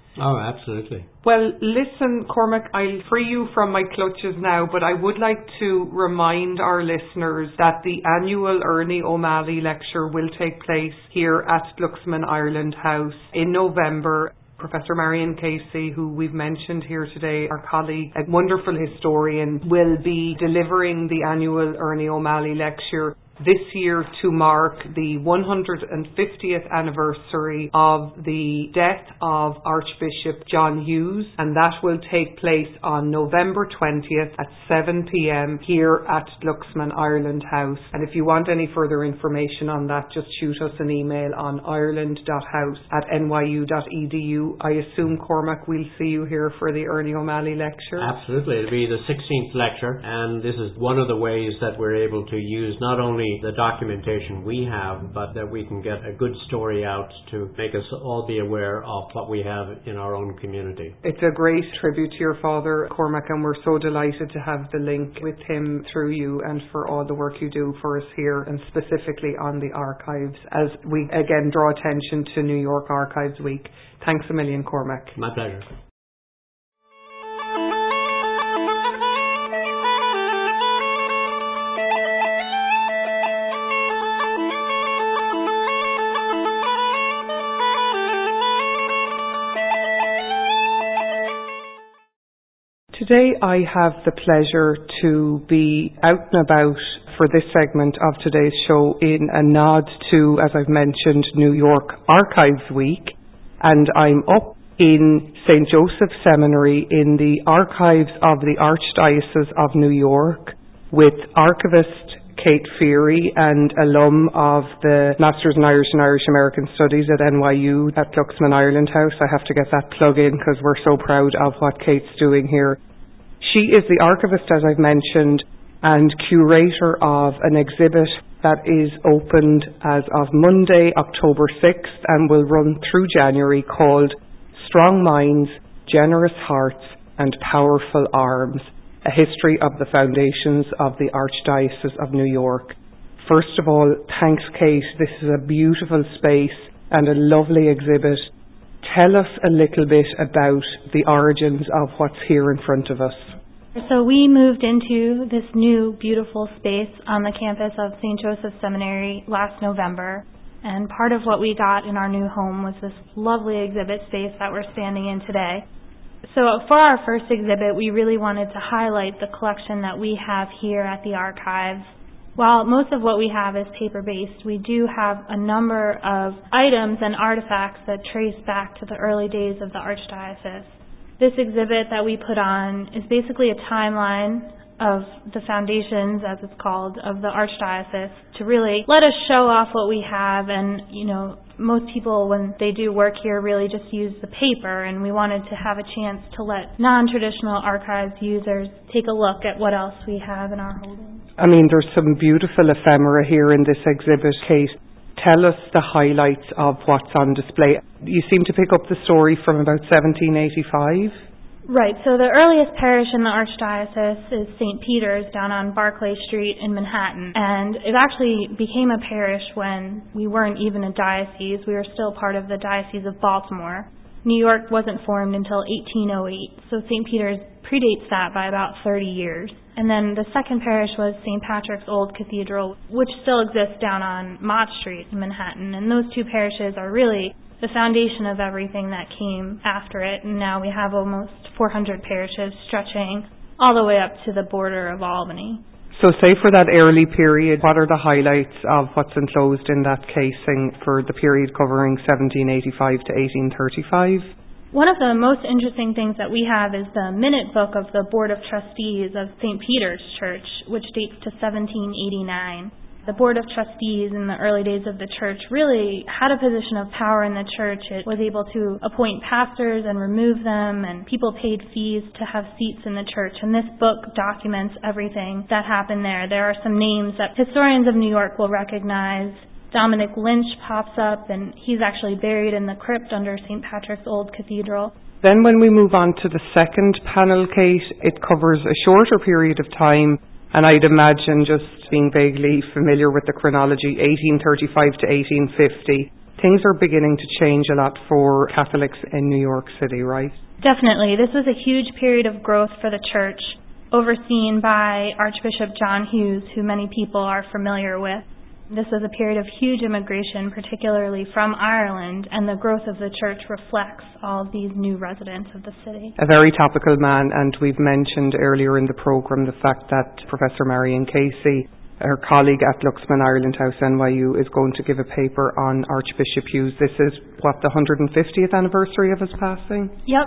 Oh, absolutely. Well, listen, Cormac, I'll free you from my clutches now, but I would like to remind our listeners that the annual Ernie O'Malley Lecture will take place here at Glucksman Ireland House in November. Professor Marion Casey, who we've mentioned here today, our colleague, a wonderful historian, will be delivering the annual Ernie O'Malley Lecture this year to mark the 150th anniversary of the death of Archbishop John Hughes, and that will take place on November 20th at 7 p.m. here at Glucksman Ireland House. And if you want any further information on that, just shoot us an email on ireland.house@nyu.edu. I assume, Cormac, we'll see you here for the Ernie O'Malley Lecture? Absolutely. It'll be the 16th lecture, and this is one of the ways that we're able to use not only the documentation we have, but that we can get a good story out to make us all be aware of what we have in our own community. It's a great tribute to your father, Cormac, and we're so delighted to have the link with him through you and for all the work you do for us here, and specifically on the archives, as we again draw attention to New York Archives Week. Thanks a million, Cormac. My pleasure. Today I have the pleasure to be out and about for this segment of today's show in a nod to, as I've mentioned, New York Archives Week, and I'm up in St. Joseph Seminary in the archives of the Archdiocese of New York with archivist Kate Feary and alum of the Masters in Irish and Irish American Studies at NYU at Glucksman Ireland House. I have to get that plug in because we're so proud of what Kate's doing here. She is the archivist, as I've mentioned, and curator of an exhibit that is opened as of Monday, October 6th, and will run through January, called Strong Minds, Generous Hearts and Powerful Arms, a history of the foundations of the Archdiocese of New York. First of all, thanks, Kate. This is a beautiful space and a lovely exhibit. Tell us a little bit about the origins of what's here in front of us. So we moved into this new beautiful space on the campus of St. Joseph Seminary last November, and part of what we got in our new home was this lovely exhibit space that we're standing in today. So for our first exhibit, we really wanted to highlight the collection that we have here at the archives. While most of what we have is paper-based, we do have a number of items and artifacts that trace back to the early days of the Archdiocese. This exhibit that we put on is basically a timeline of the foundations, as it's called, of the Archdiocese to really let us show off what we have. And, you know, most people, when they do work here, really just use the paper, and we wanted to have a chance to let non-traditional archives users take a look at what else we have in our holdings. I mean, there's some beautiful ephemera here in this exhibit, Kate. Tell us the highlights of what's on display. You seem to pick up the story from about 1785. Right, so the earliest parish in the Archdiocese is St. Peter's down on Barclay Street in Manhattan, and it actually became a parish when we weren't even a diocese. We were still part of the Diocese of Baltimore. New York wasn't formed until 1808, so St. Peter's predates that by about 30 years. And then the second parish was St. Patrick's Old Cathedral, which still exists down on Mott Street in Manhattan. And those two parishes are really the foundation of everything that came after it. And now we have almost 400 parishes stretching all the way up to the border of Albany. So say for that early period, what are the highlights of what's enclosed in that casing for the period covering 1785 to 1835? One of the most interesting things that we have is the minute book of the Board of Trustees of St. Peter's Church, which dates to 1789. The Board of Trustees in the early days of the church really had a position of power in the church. It was able to appoint pastors and remove them, and people paid fees to have seats in the church. And this book documents everything that happened there. There are some names that historians of New York will recognize. Dominic Lynch pops up, and he's actually buried in the crypt under St. Patrick's Old Cathedral. Then when we move on to the second panel, Kate, it covers a shorter period of time, and I'd imagine, just being vaguely familiar with the chronology, 1835 to 1850. things are beginning to change a lot for Catholics in New York City, right? Definitely. This was a huge period of growth for the church, overseen by Archbishop John Hughes, who many people are familiar with. This was a period of huge immigration, particularly from Ireland, and the growth of the church reflects all of these new residents of the city. A very topical man, and we've mentioned earlier in the programme the fact that Professor Marion Casey, her colleague at Luxman Ireland House NYU, is going to give a paper on Archbishop Hughes. This is, the 150th anniversary of his passing? Yep,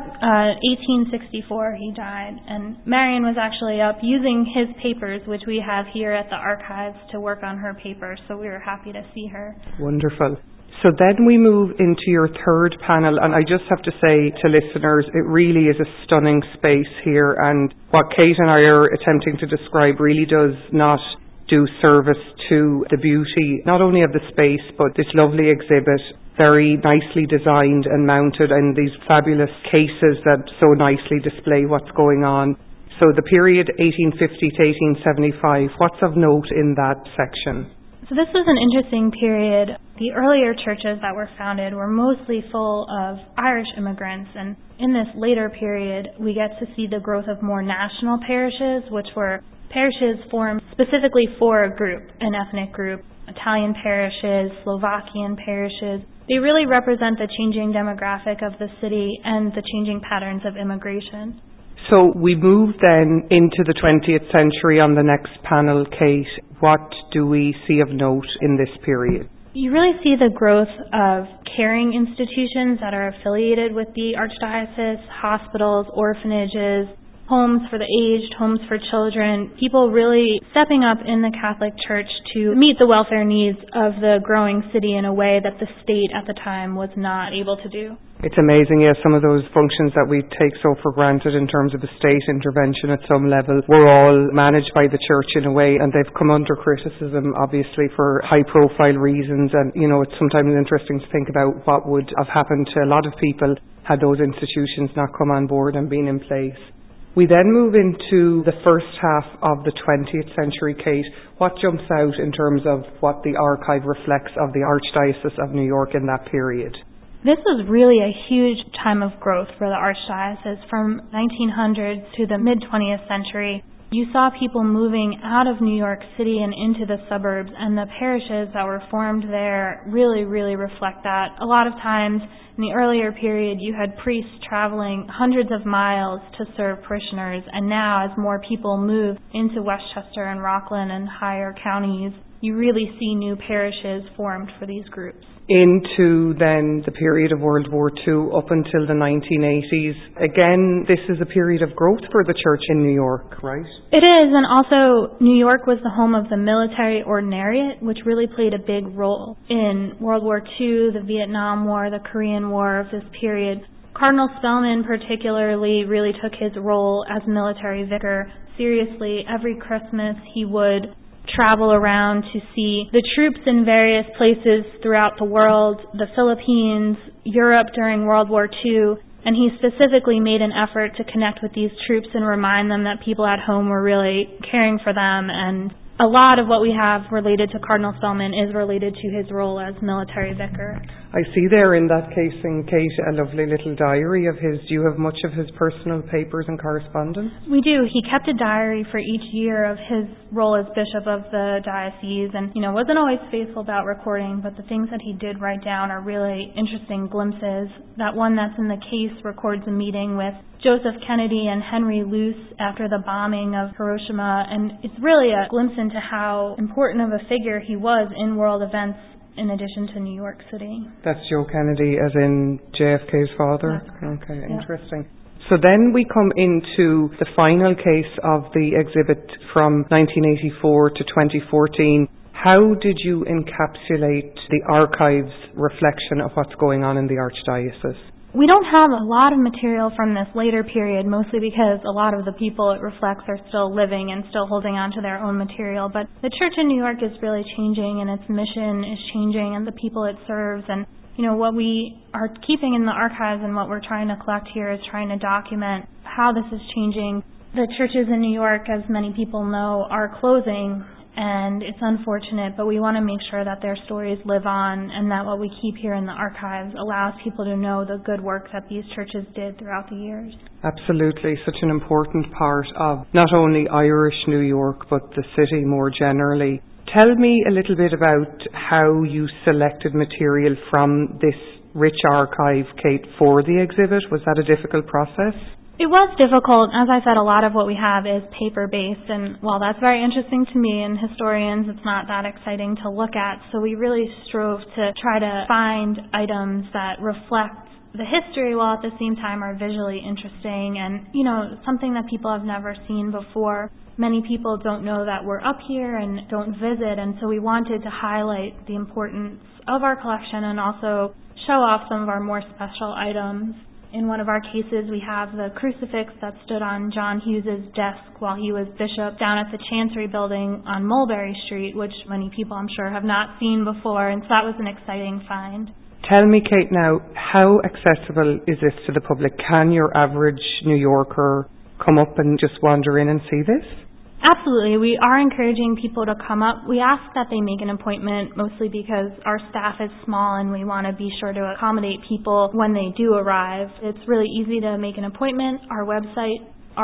1864 he died, and Marion was actually up using his papers, which we have here at the archives, to work on her paper, so we were happy to see her. Wonderful. So then we move into your third panel, and I just have to say to listeners, it really is a stunning space here, and what Kate and I are attempting to describe really does not do service to the beauty, not only of the space, but this lovely exhibit, very nicely designed and mounted, and these fabulous cases that so nicely display what's going on. So the period 1850 to 1875, what's of note in that section? So this was an interesting period. The earlier churches that were founded were mostly full of Irish immigrants, and in this later period we get to see the growth of more national parishes, which were parishes formed specifically for a group, an ethnic group. Italian parishes, Slovakian parishes. They really represent the changing demographic of the city and the changing patterns of immigration. So we move then into the 20th century on the next panel, Kate. What do we see of note in this period? You really see the growth of caring institutions that are affiliated with the Archdiocese, hospitals, orphanages, homes for the aged, homes for children, people really stepping up in the Catholic Church to meet the welfare needs of the growing city in a way that the state at the time was not able to do. It's amazing, yes, some of those functions that we take so for granted in terms of the state intervention at some level were all managed by the church in a way, and they've come under criticism, obviously, for high-profile reasons. And, it's sometimes interesting to think about what would have happened to a lot of people had those institutions not come on board and been in place. We then move into the first half of the 20th century, Kate. What jumps out in terms of what the archive reflects of the Archdiocese of New York in that period? This was really a huge time of growth for the Archdiocese. From 1900 to the mid-20th century, you saw people moving out of New York City and into the suburbs, and the parishes that were formed there really, really reflect that. A lot of times in the earlier period, you had priests traveling hundreds of miles to serve parishioners, and now as more people move into Westchester and Rockland and higher counties, you really see new parishes formed for these groups. Into then the period of World War II up until the 1980s. Again, this is a period of growth for the church in New York, right? It is, and also New York was the home of the military ordinariate, which really played a big role in World War II, the Vietnam War, the Korean War of this period. Cardinal Spellman particularly really took his role as military vicar seriously. Every Christmas he would travel around to see the troops in various places throughout the world, the Philippines, Europe during World War II, and he specifically made an effort to connect with these troops and remind them that people at home were really caring for them. And a lot of what we have related to Cardinal Spellman is related to his role as military vicar. I see there in that case, in Kate, a lovely little diary of his. Do you have much of his personal papers and correspondence? We do. He kept a diary for each year of his role as bishop of the diocese, and wasn't always faithful about recording, but the things that he did write down are really interesting glimpses. That one that's in the case records a meeting with Joseph Kennedy and Henry Luce after the bombing of Hiroshima, and it's really a glimpse into how important of a figure he was in world events in addition to New York City. That's Joe Kennedy as in JFK's father? Okay, yeah. Interesting. So then we come into the final case of the exhibit from 1984 to 2014. How did you encapsulate the archive's reflection of what's going on in the Archdiocese? We don't have a lot of material from this later period, mostly because a lot of the people it reflects are still living and still holding on to their own material. But the church in New York is really changing, and its mission is changing, and the people it serves. And, what we are keeping in the archives and what we're trying to collect here is trying to document how this is changing The churches in New York, as many people know, are closing, and it's unfortunate, but we want to make sure that their stories live on and that what we keep here in the archives allows people to know the good work that these churches did throughout the years. Absolutely, such an important part of not only Irish New York, but the city more generally. Tell me a little bit about how you selected material from this rich archive, Kate, for the exhibit. Was that a difficult process? It was difficult. As I said, a lot of what we have is paper-based, and while that's very interesting to me and historians, it's not that exciting to look at. So we really strove to try to find items that reflect the history while at the same time are visually interesting and, something that people have never seen before. Many people don't know that we're up here and don't visit, and so we wanted to highlight the importance of our collection and also show off some of our more special items. In one of our cases, we have the crucifix that stood on John Hughes's desk while he was bishop down at the Chancery Building on Mulberry Street, which many people, I'm sure, have not seen before, and so that was an exciting find. Tell me, Kate, now, how accessible is this to the public? Can your average New Yorker come up and just wander in and see this? Absolutely. We are encouraging people to come up. We ask that they make an appointment, mostly because our staff is small and we want to be sure to accommodate people when they do arrive. It's really easy to make an appointment. Our website,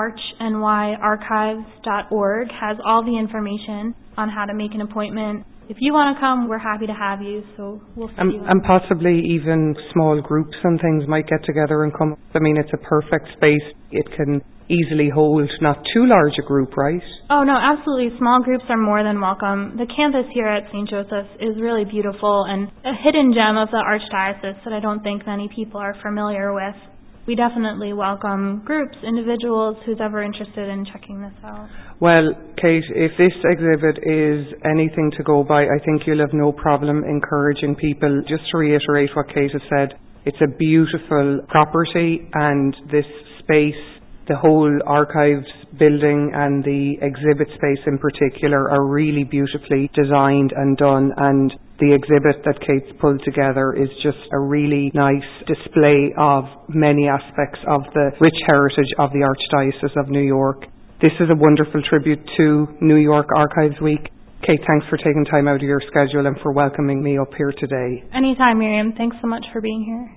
archnyarchives.org, has all the information on how to make an appointment. If you want to come, we're happy to have you, so we'll see you. And possibly even small groups and things might get together and come. I mean, it's a perfect space. It can easily hold not too large a group, right? Oh, no, absolutely. Small groups are more than welcome. The campus here at St. Joseph's is really beautiful and a hidden gem of the Archdiocese that I don't think many people are familiar with. We definitely welcome groups, individuals, who's ever interested in checking this out. Well, Kate, if this exhibit is anything to go by, I think you'll have no problem encouraging people. Just to reiterate what Kate has said, it's a beautiful property, and this space, the whole archives building and the exhibit space in particular, are really beautifully designed and done, and the exhibit that Kate's pulled together is just a really nice display of many aspects of the rich heritage of the Archdiocese of New York. This is a wonderful tribute to New York Archives Week. Kate, thanks for taking time out of your schedule and for welcoming me up here today. Anytime, Miriam. Thanks so much for being here.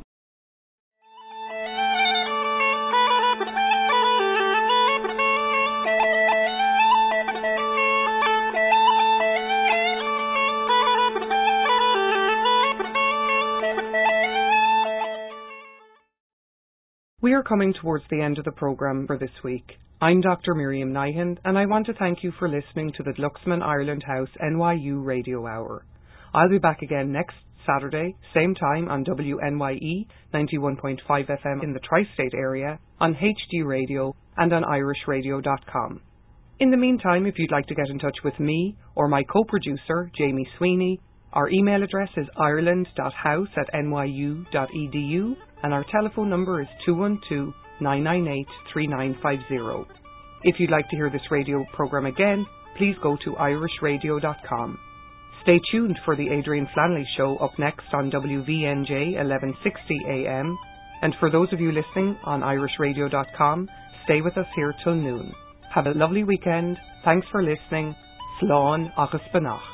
We are coming towards the end of the programme for this week. I'm Dr. Miriam Nyhan, and I want to thank you for listening to the Glucksman Ireland House NYU Radio Hour. I'll be back again next Saturday, same time on WNYE 91.5 FM in the tri-state area, on HD Radio and on irishradio.com. In the meantime, if you'd like to get in touch with me or my co-producer, Jamie Sweeney, our email address is ireland.house@nyu.edu and our telephone number is 212-998-3950. If you'd like to hear this radio programme again, please go to irishradio.com. Stay tuned for the Adrian Flanley Show up next on WVNJ 1160 AM. And for those of you listening on irishradio.com, stay with us here till noon. Have a lovely weekend. Thanks for listening. Slán agus Banach.